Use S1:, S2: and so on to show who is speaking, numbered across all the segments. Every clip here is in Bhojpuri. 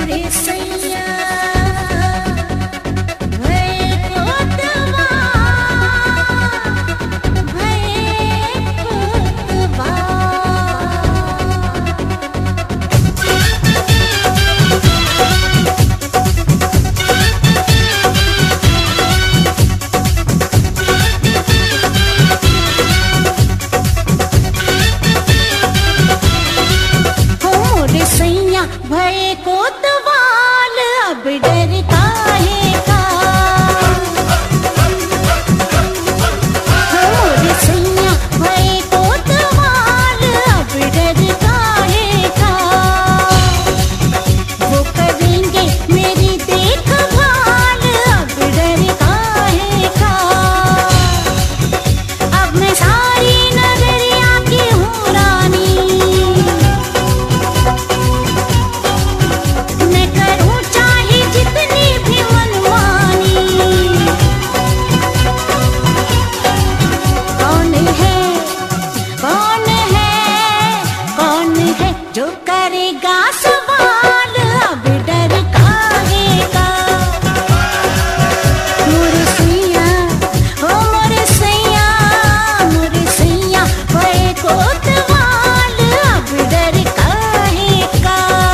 S1: भय कोतवाल अब डर काहे का। हो सैया भय कोतवाल अब डर काहे का। वो करेंगे मेरी देखभाल अब डर काहे का। अब मैं सारी नगरिया की हूँ रानी, जो करेगा सवाल अब डर काहे का। मोरे सैया हो मोरे सैया, मोरे सैया भय कोतवाल अब डर काहे का।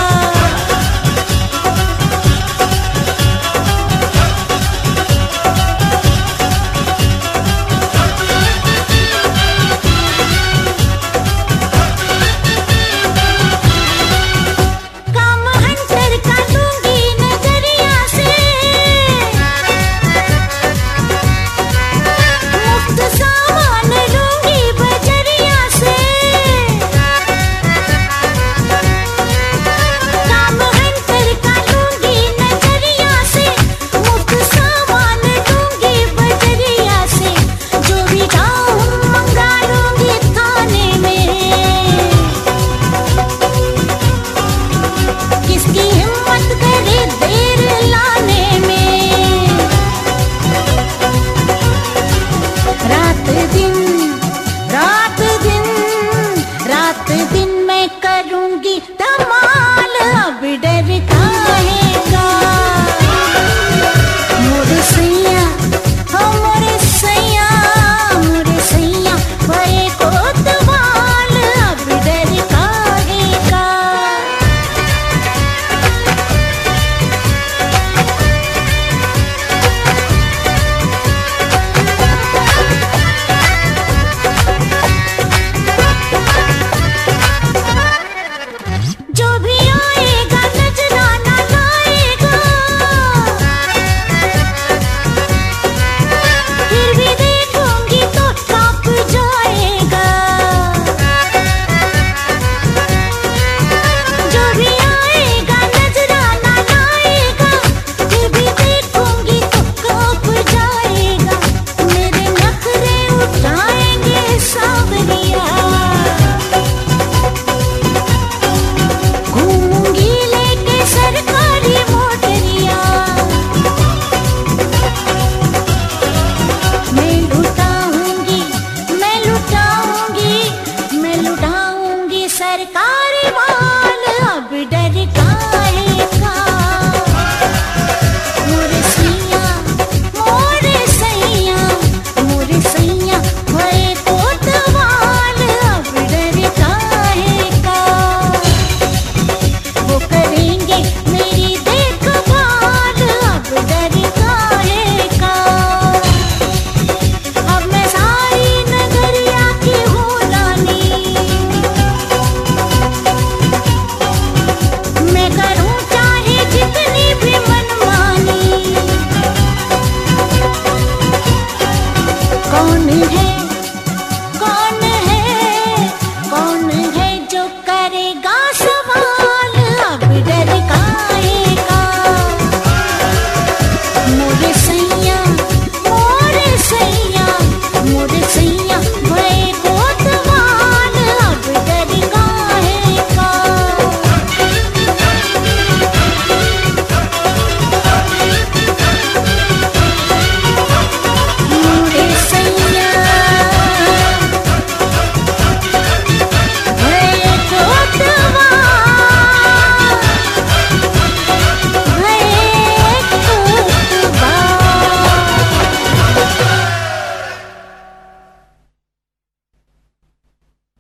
S1: रात दिन मैं करूंगी धमाल अब डर काहे का। मोरे सैया हो मोरे सैया, मोरे सैया भय कोतवाल अब डर काहे का। जो भी आएगा नजराना लाएगा, फिर भी देखूंगी तो कांप जाएगा। जो भी आएगा नजराना लाएगा, फिर भी देखूंगी तो कांप जाएगा। मेरे नखरे उठाएंगे सावरिया, घूमूंगी लेके सरकारी मोटरिया। मैं लुटाऊंगी, मैं लुटाऊंगी, मैं लुटाऊंगी सरकार